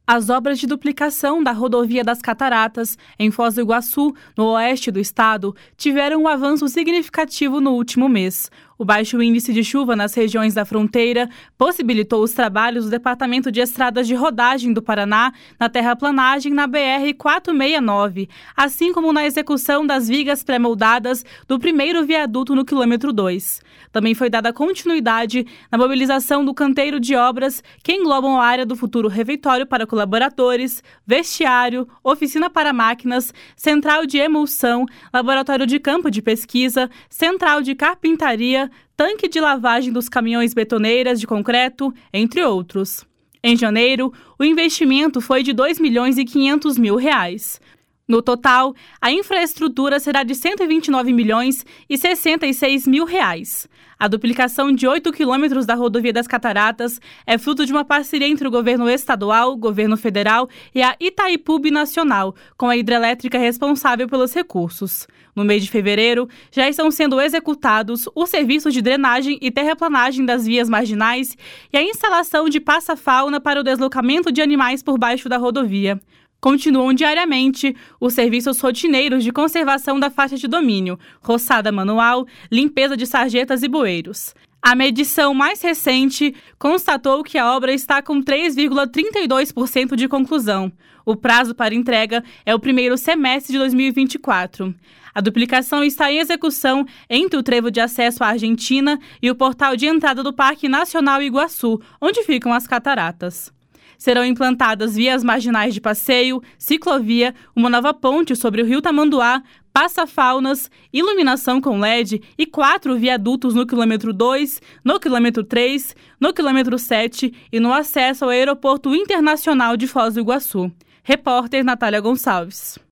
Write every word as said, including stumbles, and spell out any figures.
As obras de duplicação da rodovia das Cataratas, em Foz do Iguaçu, no oeste do estado, tiveram um avanço significativo no último mês. O baixo índice de chuva nas regiões da fronteira possibilitou os trabalhos do Departamento de Estradas de Rodagem do Paraná na terraplanagem na B R quatrocentos e sessenta e nove, assim como na execução das vigas pré-moldadas do primeiro viaduto no quilômetro dois. Também foi dada continuidade na mobilização do canteiro de obras que englobam a área do futuro refeitório para colaboradores, vestiário, oficina para máquinas, central de emulsão, laboratório de campo de pesquisa, central de carpintaria, tanque de lavagem dos caminhões betoneiras de concreto, entre outros. Em janeiro, o investimento foi de dois milhões e quinhentos mil reais. No total, a infraestrutura será de cento e vinte e nove milhões e sessenta e seis mil reais. A duplicação de oito quilômetros da rodovia das Cataratas é fruto de uma parceria entre o governo estadual, o governo federal e a Itaipu Binacional, com a hidrelétrica responsável pelos recursos. No mês de fevereiro, já estão sendo executados os serviços de drenagem e terraplanagem das vias marginais e a instalação de passa-fauna para o deslocamento de animais por baixo da rodovia. Continuam diariamente os serviços rotineiros de conservação da faixa de domínio, roçada manual, limpeza de sarjetas e bueiros. A medição mais recente constatou que a obra está com três vírgula trinta e dois por cento de conclusão. O prazo para entrega é o primeiro semestre de dois mil e vinte e quatro. A duplicação está em execução entre o trevo de acesso à Argentina e o portal de entrada do Parque Nacional Iguaçu, onde ficam as cataratas. Serão implantadas vias marginais de passeio, ciclovia, uma nova ponte sobre o rio Tamanduá, passa-faunas, iluminação com L E D e quatro viadutos no quilômetro dois, no quilômetro três, no quilômetro sete e no acesso ao Aeroporto Internacional de Foz do Iguaçu. Repórter Natália Gonçalves.